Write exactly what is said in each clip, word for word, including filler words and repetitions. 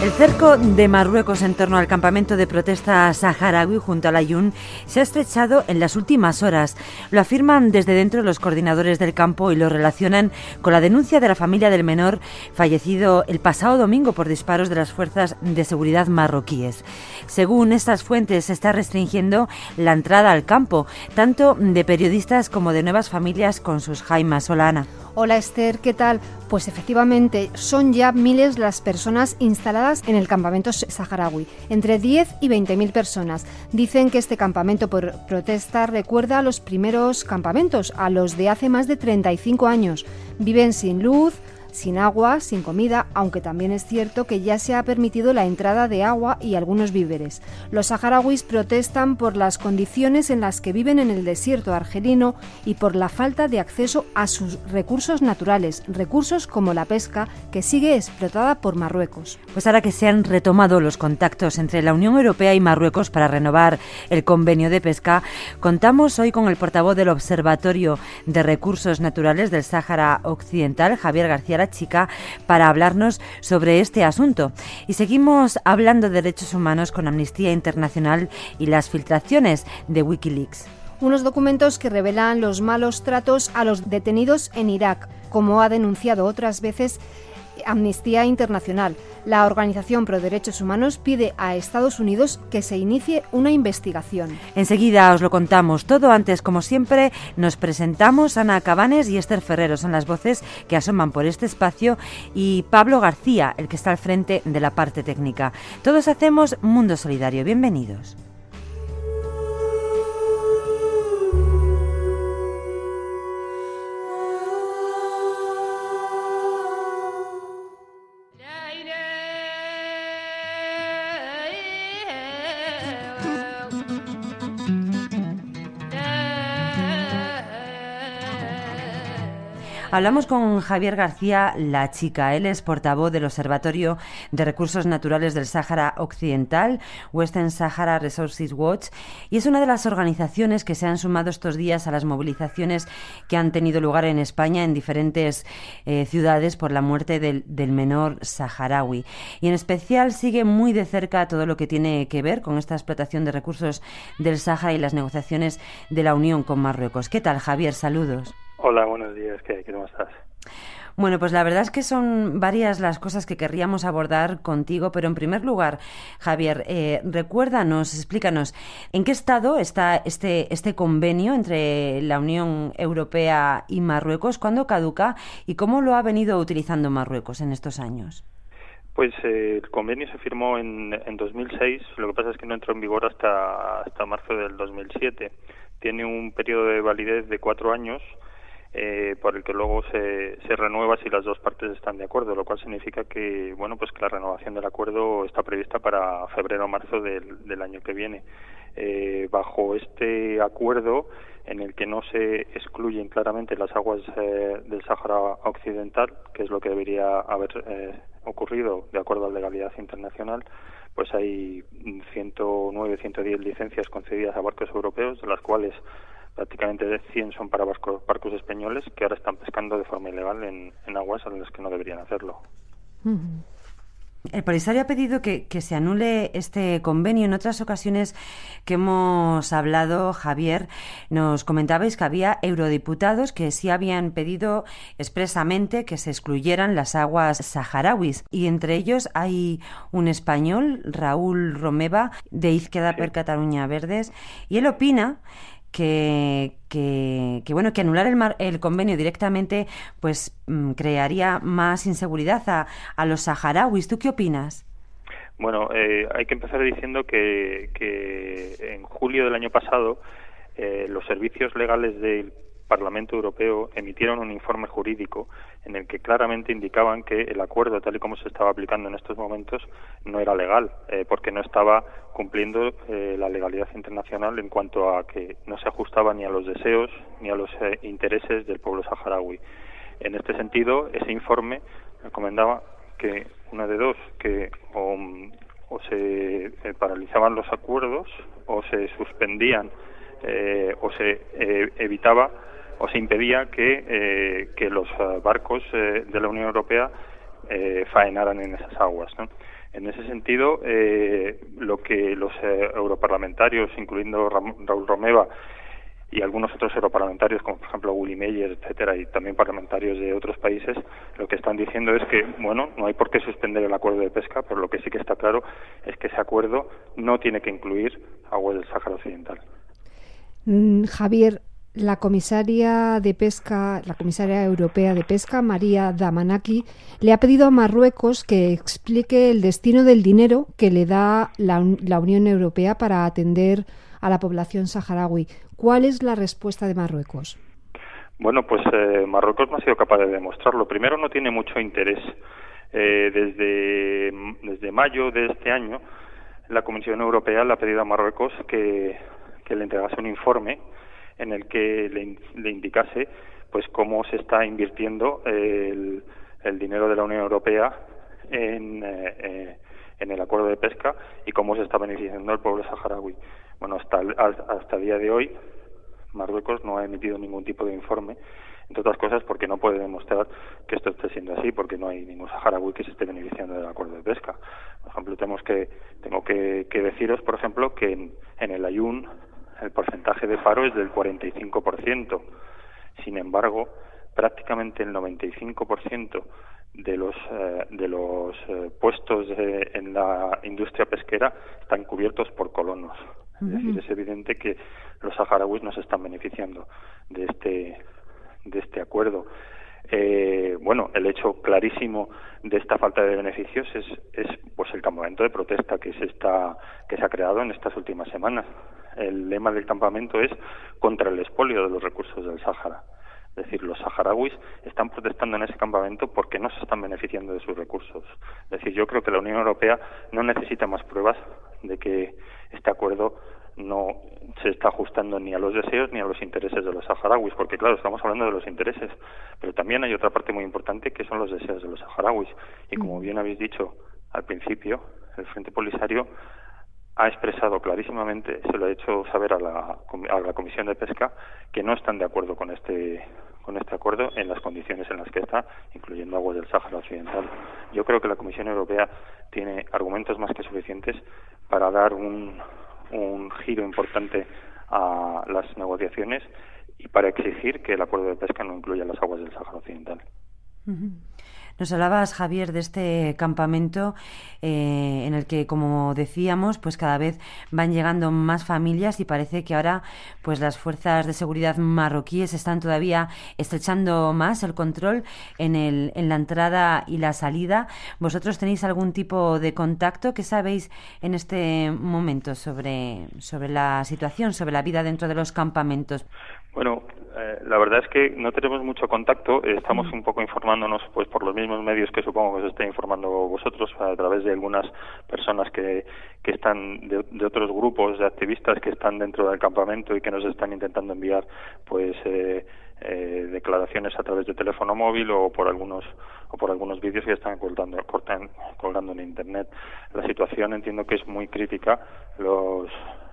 El cerco de Marruecos en torno al campamento de protesta saharaui junto al Aaiún se ha estrechado en las últimas horas. Lo afirman desde dentro los coordinadores del campo y lo relacionan con la denuncia de la familia del menor fallecido el pasado domingo por disparos de las fuerzas de seguridad marroquíes. Según estas fuentes, se está restringiendo la entrada al campo, tanto de periodistas como de nuevas familias con sus jaimas. Solana. Hola Esther, ¿qué tal? Pues efectivamente, son ya miles las personas instaladas en el campamento saharaui, entre diez y veinte mil personas. Dicen que este campamento por protesta recuerda a los primeros campamentos, a los de hace más de treinta y cinco años. Viven sin luz, sin agua, sin comida, aunque también es cierto que ya se ha permitido la entrada de agua y algunos víveres. Los saharauis protestan por las condiciones en las que viven en el desierto argelino y por la falta de acceso a sus recursos naturales, recursos como la pesca, que sigue explotada por Marruecos. Pues ahora que se han retomado los contactos entre la Unión Europea y Marruecos para renovar el convenio de pesca, contamos hoy con el portavoz del Observatorio de Recursos Naturales del Sáhara Occidental, Javier García Chica, para hablarnos sobre este asunto. Y seguimos hablando de derechos humanos con Amnistía Internacional y las filtraciones de Wikileaks. Unos documentos que revelan los malos tratos a los detenidos en Irak, como ha denunciado otras veces Amnistía Internacional. La organización pro derechos humanos pide a Estados Unidos que se inicie una investigación. Enseguida os lo contamos todo. Antes, como siempre, nos presentamos. Ana Cabanes y Esther Ferrero son las voces que asoman por este espacio y Pablo García, el que está al frente de la parte técnica. Todos hacemos Mundo Solidario. Bienvenidos. Hablamos con Javier García La Chica. Él es portavoz del Observatorio de Recursos Naturales del Sáhara Occidental, Western Sahara Resources Watch, y es una de las organizaciones que se han sumado estos días a las movilizaciones que han tenido lugar en España en diferentes eh, ciudades por la muerte del, del menor saharaui. Y en especial sigue muy de cerca todo lo que tiene que ver con esta explotación de recursos del Sáhara y las negociaciones de la Unión con Marruecos. ¿Qué tal, Javier? Saludos. Hola, buenos días. ¿Qué, ¿Cómo estás? Bueno, pues la verdad es que son varias las cosas que querríamos abordar contigo, pero en primer lugar, Javier, eh, recuérdanos, explícanos, ¿en qué estado está este, este convenio entre la Unión Europea y Marruecos? ¿Cuándo caduca y cómo lo ha venido utilizando Marruecos en estos años? Pues eh, el convenio se firmó en, en dos mil seis, lo que pasa es que no entró en vigor hasta, hasta marzo del dos mil siete. Tiene un periodo de validez de cuatro años, Eh, por el que luego se, se renueva si las dos partes están de acuerdo, lo cual significa que bueno pues que la renovación del acuerdo está prevista para febrero o marzo del, del año que viene. Eh, bajo este acuerdo, en el que no se excluyen claramente las aguas eh, del Sáhara Occidental, que es lo que debería haber eh, ocurrido de acuerdo a la legalidad internacional, pues hay ciento nueve, ciento diez licencias concedidas a barcos europeos, de las cuales prácticamente de cien son para barcos, barcos españoles que ahora están pescando de forma ilegal en, en aguas en las que no deberían hacerlo. Uh-huh. El Polisario ha pedido que, que se anule este convenio. En otras ocasiones que hemos hablado, Javier, nos comentabais que había eurodiputados que sí habían pedido expresamente que se excluyeran las aguas saharauis, y entre ellos hay un español, Raúl Romeva, de Izquierda per Catalunya Verdes, y él opina Que, que, que bueno que anular el, mar, el convenio directamente pues mm, crearía más inseguridad a, a los saharauis. ¿Tú qué opinas? Bueno, eh, hay que empezar diciendo que, que en julio del año pasado eh, los servicios legales del Parlamento Europeo emitieron un informe jurídico en el que claramente indicaban que el acuerdo, tal y como se estaba aplicando en estos momentos, no era legal, eh, porque no estaba cumpliendo eh, la legalidad internacional en cuanto a que no se ajustaba ni a los deseos ni a los eh, intereses del pueblo saharaui. En este sentido, ese informe recomendaba que una de dos, que o, o se eh, paralizaban los acuerdos o se suspendían eh, o se eh, evitaba o se impedía que, eh, que los uh, barcos eh, de la Unión Europea eh, faenaran en esas aguas, ¿no? En ese sentido, eh, lo que los eh, europarlamentarios, incluyendo Ram- Raúl Romeva y algunos otros europarlamentarios, como por ejemplo Willy Meyer, etcétera, y también parlamentarios de otros países, lo que están diciendo es que, bueno, no hay por qué suspender el acuerdo de pesca, pero lo que sí que está claro es que ese acuerdo no tiene que incluir aguas del Sáhara Occidental. Mm, Javier, la comisaria de pesca, la comisaria europea de pesca, María Damanaki, le ha pedido a Marruecos que explique el destino del dinero que le da la, la Unión Europea para atender a la población saharaui. ¿Cuál es la respuesta de Marruecos? Bueno, pues eh, Marruecos no ha sido capaz de demostrarlo. Primero, no tiene mucho interés. Eh, desde, desde mayo de este año, la Comisión Europea le ha pedido a Marruecos que, que le entregase un informe en el que le, le indicase pues cómo se está invirtiendo el, el dinero de la Unión Europea en, eh, en el acuerdo de pesca y cómo se está beneficiando al pueblo saharaui. Bueno, hasta, hasta el día de hoy Marruecos no ha emitido ningún tipo de informe, entre otras cosas porque no puede demostrar que esto esté siendo así, porque no hay ningún saharaui que se esté beneficiando del acuerdo de pesca. Por ejemplo, tenemos que tengo que, que deciros, por ejemplo, que en, en el Ayun el porcentaje de paro es del cuarenta y cinco por ciento. Sin embargo, prácticamente el noventa y cinco por ciento de los eh, de los eh, puestos de, en la industria pesquera están cubiertos por colonos. Es decir, es evidente que los saharauis no se están beneficiando de este de este acuerdo. Eh, bueno, el hecho clarísimo de esta falta de beneficios es, es pues el campamento de protesta que se está que se ha creado en estas últimas semanas. El lema del campamento es contra el expolio de los recursos del Sáhara. Es decir, los saharauis están protestando en ese campamento porque no se están beneficiando de sus recursos. Es decir, yo creo que la Unión Europea no necesita más pruebas de que este acuerdo no se está ajustando ni a los deseos ni a los intereses de los saharauis, porque claro, estamos hablando de los intereses, pero también hay otra parte muy importante que son los deseos de los saharauis. Y como bien habéis dicho al principio, el Frente Polisario ha expresado clarísimamente, se lo ha hecho saber a la, a la Comisión de Pesca, que no están de acuerdo con este con este acuerdo en las condiciones en las que está, incluyendo aguas del Sáhara Occidental. Yo creo que la Comisión Europea tiene argumentos más que suficientes para dar un, un giro importante a las negociaciones y para exigir que el acuerdo de pesca no incluya las aguas del Sáhara Occidental. Uh-huh. Nos hablabas, Javier, de este campamento eh, en el que, como decíamos, pues cada vez van llegando más familias y parece que ahora pues las fuerzas de seguridad marroquíes están todavía estrechando más el control en, el, en la entrada y la salida. ¿Vosotros tenéis algún tipo de contacto? ¿Qué sabéis en este momento sobre, sobre la situación, sobre la vida dentro de los campamentos? Bueno, eh, la verdad es que no tenemos mucho contacto, estamos un poco informándonos pues por los mismos medios que supongo que os estáis informando vosotros, a través de algunas personas que, que están de, de otros grupos de activistas que están dentro del campamento y que nos están intentando enviar pues eh, eh, declaraciones a través de teléfono móvil o por algunos o por algunos vídeos que están colgando, cortan, colgando en internet. La situación entiendo que es muy crítica. Los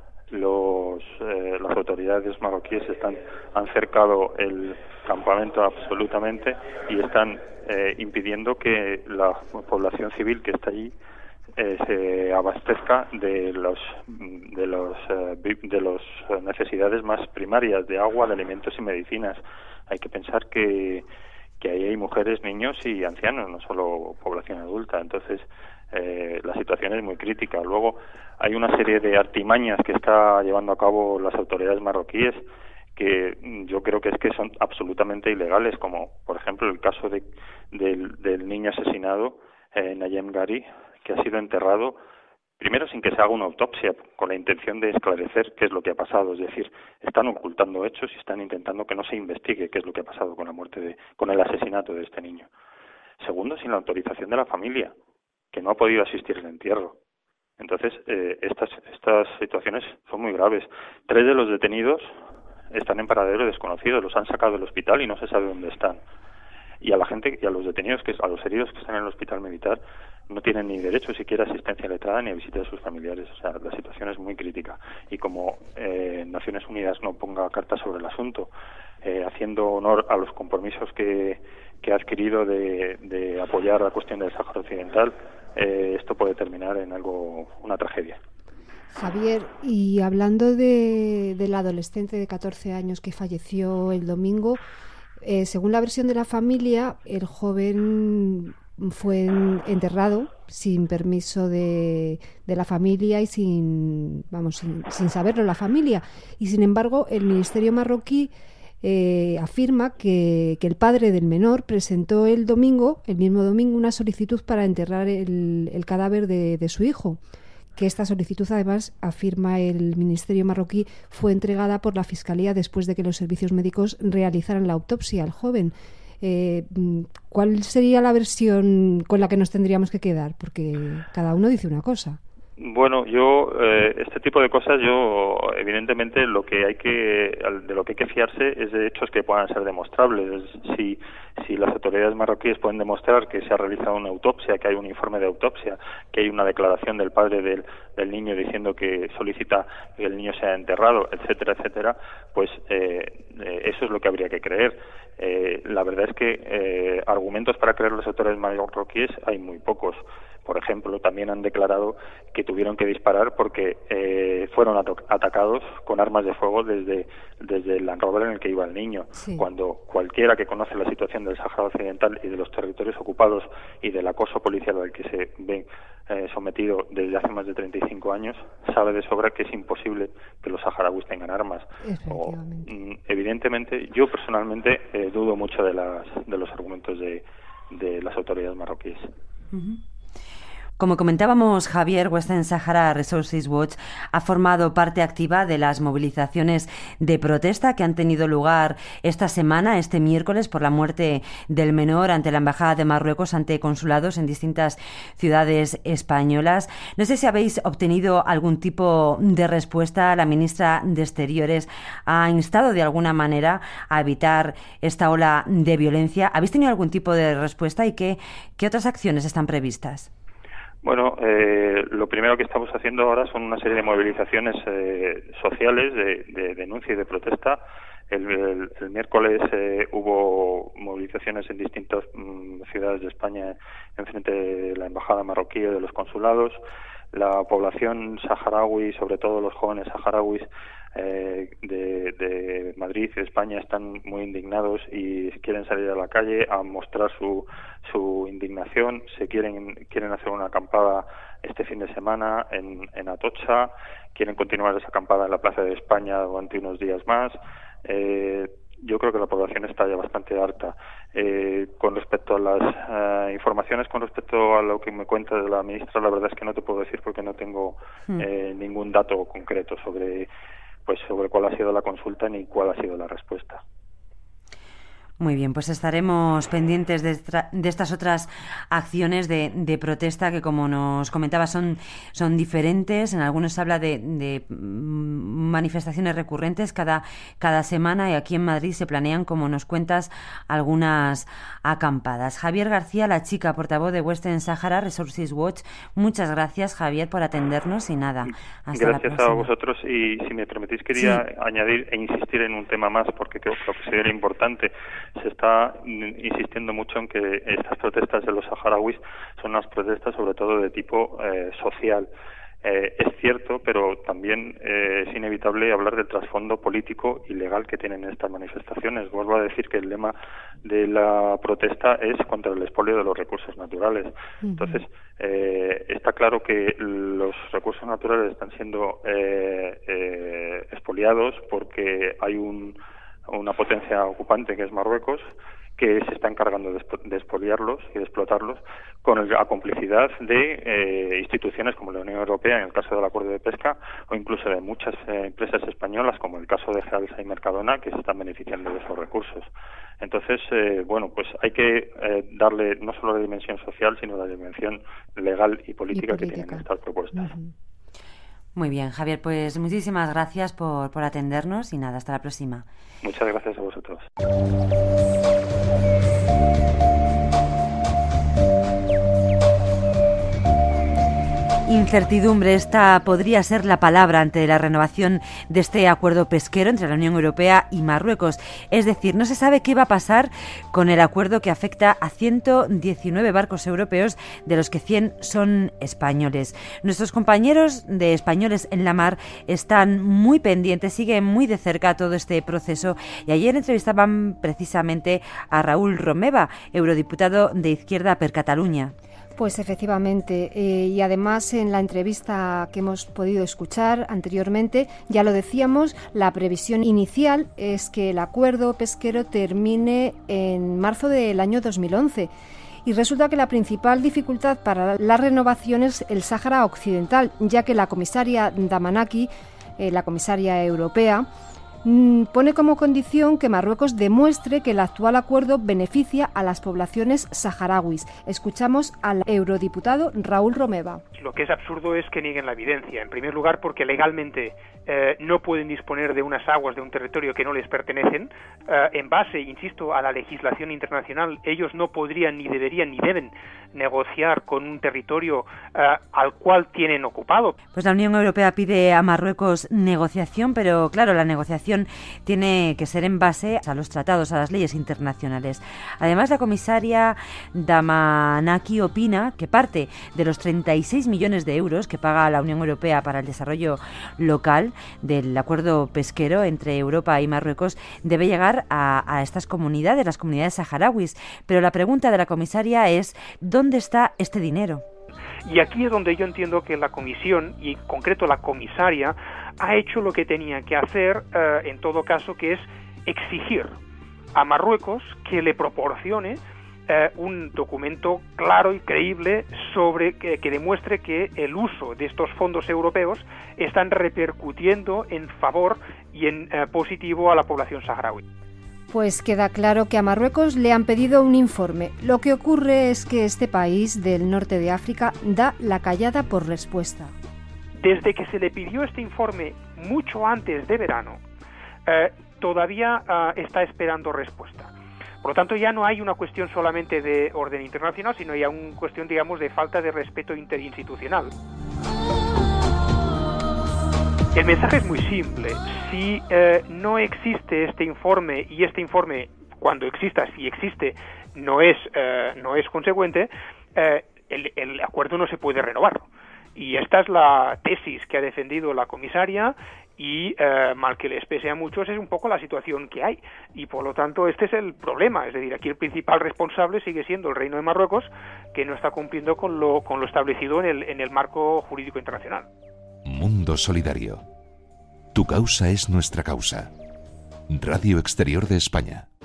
Los, eh, las autoridades marroquíes están, han cercado el campamento absolutamente y están eh, impidiendo que la población civil que está allí eh, se abastezca de los de los eh, de las necesidades más primarias de agua, de alimentos y medicinas. Hay que pensar que que ahí hay mujeres, niños y ancianos, no solo población adulta. Entonces Eh, la situación es muy crítica. Luego hay una serie de artimañas que está llevando a cabo las autoridades marroquíes que yo creo que es que son absolutamente ilegales, como por ejemplo el caso de, del, del niño asesinado, eh, Nayem Gari, que ha sido enterrado primero sin que se haga una autopsia, con la intención de esclarecer qué es lo que ha pasado. Es decir, están ocultando hechos y están intentando que no se investigue qué es lo que ha pasado con la muerte de, con el asesinato de este niño. Segundo, sin la autorización de la familia, que no ha podido asistir al entierro. Entonces, eh, estas estas situaciones son muy graves. Tres de los detenidos están en paradero desconocido, los han sacado del hospital y no se sabe dónde están. Y a la gente, y a los detenidos, que a los heridos que están en el hospital militar, no tienen ni derecho siquiera a asistencia letrada ni a visita de sus familiares. O sea, la situación es muy crítica. Y como eh, Naciones Unidas no ponga cartas sobre el asunto, eh, haciendo honor a los compromisos que, que ha adquirido de, de apoyar la cuestión del Sáhara Occidental, eh, esto puede terminar en algo, una tragedia. Javier, y hablando de, del adolescente de catorce años que falleció el domingo, eh, según la versión de la familia, el joven fue enterrado sin permiso de, de la familia y sin, vamos, sin, sin saberlo la familia. Y sin embargo, el Ministerio marroquí eh, afirma que, que el padre del menor presentó el domingo, el mismo domingo, una solicitud para enterrar el, el cadáver de, de su hijo. Que esta solicitud, además, afirma el Ministerio marroquí, fue entregada por la Fiscalía después de que los servicios médicos realizaran la autopsia al joven. Eh, ¿Cuál sería la versión con la que nos tendríamos que quedar? Porque cada uno dice una cosa. Bueno, yo, eh, este tipo de cosas, yo, evidentemente, lo que hay que, de lo que hay que fiarse es de hechos que puedan ser demostrables. Si, si las autoridades marroquíes pueden demostrar que se ha realizado una autopsia, que hay un informe de autopsia, que hay una declaración del padre del, del niño diciendo que solicita que el niño sea enterrado, etcétera, etcétera, pues eh, eh, eso es lo que habría que creer. Eh, la verdad es que eh, argumentos para creer las autoridades marroquíes hay muy pocos. Por ejemplo, también han declarado que tuvieron que disparar porque eh, fueron atacados con armas de fuego desde, desde el Land Rover en el que iba el niño. Sí. Cuando cualquiera que conoce la situación del Sáhara Occidental y de los territorios ocupados y del acoso policial al que se ve eh, sometido desde hace más de treinta y cinco años, sabe de sobra que es imposible que los saharauis tengan armas. O, mm, evidentemente, yo personalmente eh, dudo mucho de, las, de los argumentos de, de las autoridades marroquíes. Uh-huh. Como comentábamos, Javier, Western Sahara Resources Watch ha formado parte activa de las movilizaciones de protesta que han tenido lugar esta semana, este miércoles, por la muerte del menor ante la Embajada de Marruecos, ante consulados en distintas ciudades españolas. No sé si habéis obtenido algún tipo de respuesta. La ministra de Exteriores ha instado de alguna manera a evitar esta ola de violencia. ¿Habéis tenido algún tipo de respuesta y qué, qué otras acciones están previstas? Bueno, eh, lo primero que estamos haciendo ahora son una serie de movilizaciones eh, sociales de, de denuncia y de protesta. El, el, el miércoles eh, hubo movilizaciones en distintas mm, ciudades de España en frente de la Embajada marroquí o de los consulados. La población saharaui, sobre todo los jóvenes saharauis eh, de, de Madrid y de España, están muy indignados y quieren salir a la calle a mostrar su su indignación. Se quieren quieren hacer una acampada este fin de semana en, en Atocha, quieren continuar esa acampada en la Plaza de España durante unos días más. Eh, yo creo que la población está ya bastante harta. Eh, con respecto a las uh, informaciones, con respecto a lo que me cuenta de la ministra, la verdad es que no te puedo decir porque no tengo mm. eh, ningún dato concreto sobre, pues, sobre cuál ha sido la consulta ni cuál ha sido la respuesta. Muy bien, pues estaremos pendientes de, esta, de estas otras acciones de, de protesta que, como nos comentaba, son, son diferentes. En algunos se habla de, de manifestaciones recurrentes cada, cada semana y aquí en Madrid se planean, como nos cuentas, algunas acampadas. Javier García, la chica portavoz de Western Sahara Resources Watch, muchas gracias, Javier, por atendernos y nada, hasta gracias la próxima. A vosotros y, si me permitís, quería sí. añadir e insistir en un tema más porque creo que sería importante. Se está insistiendo mucho en que estas protestas de los saharauis son unas protestas sobre todo de tipo eh, social. Eh, es cierto, pero también eh, es inevitable hablar del trasfondo político y legal que tienen estas manifestaciones. Vuelvo a decir que el lema de la protesta es contra el expolio de los recursos naturales. Uh-huh. Entonces, eh, está claro que los recursos naturales están siendo eh, eh, expoliados porque hay un una potencia ocupante que es Marruecos, que se está encargando de, de expoliarlos y de explotarlos con el, la complicidad de eh, instituciones como la Unión Europea en el caso del acuerdo de pesca o incluso de muchas eh, empresas españolas como el caso de Gealsa y Mercadona que se están beneficiando de esos recursos. Entonces, eh, bueno, pues hay que eh, darle no solo la dimensión social sino la dimensión legal y política, y política. que tienen estas propuestas. Uh-huh. Muy bien, Javier, pues muchísimas gracias por, por atendernos y nada, hasta la próxima. Muchas gracias a vosotros. Incertidumbre, esta podría ser la palabra ante la renovación de este acuerdo pesquero entre la Unión Europea y Marruecos. Es decir, no se sabe qué va a pasar con el acuerdo que afecta a ciento diecinueve barcos europeos, de los que cien son españoles. Nuestros compañeros de Españoles en la Mar están muy pendientes, siguen muy de cerca todo este proceso, y ayer entrevistaban precisamente a Raúl Romeva, eurodiputado de Izquierda per Catalunya. Pues efectivamente, eh, y además en la entrevista que hemos podido escuchar anteriormente, ya lo decíamos, la previsión inicial es que el acuerdo pesquero termine en marzo del año dos mil once. Y resulta que la principal dificultad para la renovación es el Sáhara Occidental, ya que la comisaria Damanaki, eh, la comisaria europea, pone como condición que Marruecos demuestre que el actual acuerdo beneficia a las poblaciones saharauis. Escuchamos al eurodiputado Raúl Romeva. Lo que es absurdo es que nieguen la evidencia. En primer lugar, porque legalmente eh, no pueden disponer de unas aguas de un territorio que no les pertenecen. Eh, en base, insisto, a la legislación internacional, ellos no podrían, ni deberían, ni deben negociar con un territorio eh, al cual tienen ocupado. Pues la Unión Europea pide a Marruecos negociación, pero claro, la negociación tiene que ser en base a los tratados, a las leyes internacionales. Además, la comisaria Damanaki opina que parte de los treinta y seis millones de euros que paga la Unión Europea para el desarrollo local del acuerdo pesquero entre Europa y Marruecos debe llegar a, a estas comunidades, las comunidades saharauis. Pero la pregunta de la comisaria es, ¿dónde está este dinero? Y aquí es donde yo entiendo que la Comisión, y en concreto la comisaria, ha hecho lo que tenía que hacer, eh, en todo caso, que es exigir a Marruecos que le proporcione eh, un documento claro y creíble sobre que, que demuestre que el uso de estos fondos europeos están repercutiendo en favor y en eh, positivo a la población saharaui. Pues queda claro que a Marruecos le han pedido un informe. Lo que ocurre es que este país del norte de África da la callada por respuesta. Desde que se le pidió este informe mucho antes de verano, eh, todavía eh, está esperando respuesta. Por lo tanto, ya no hay una cuestión solamente de orden internacional, sino ya una cuestión, digamos, de falta de respeto interinstitucional. El mensaje es muy simple. Si eh, no existe este informe, y este informe, cuando exista, si existe, no es, eh, no es consecuente, eh, el, el acuerdo no se puede renovar. Y esta es la tesis que ha defendido la comisaria y, eh, mal que les pese a muchos, es un poco la situación que hay. Y, por lo tanto, este es el problema. Es decir, aquí el principal responsable sigue siendo el Reino de Marruecos, que no está cumpliendo con lo, con lo establecido en el, en el marco jurídico internacional. Mundo Solidario. Tu causa es nuestra causa. Radio Exterior de España.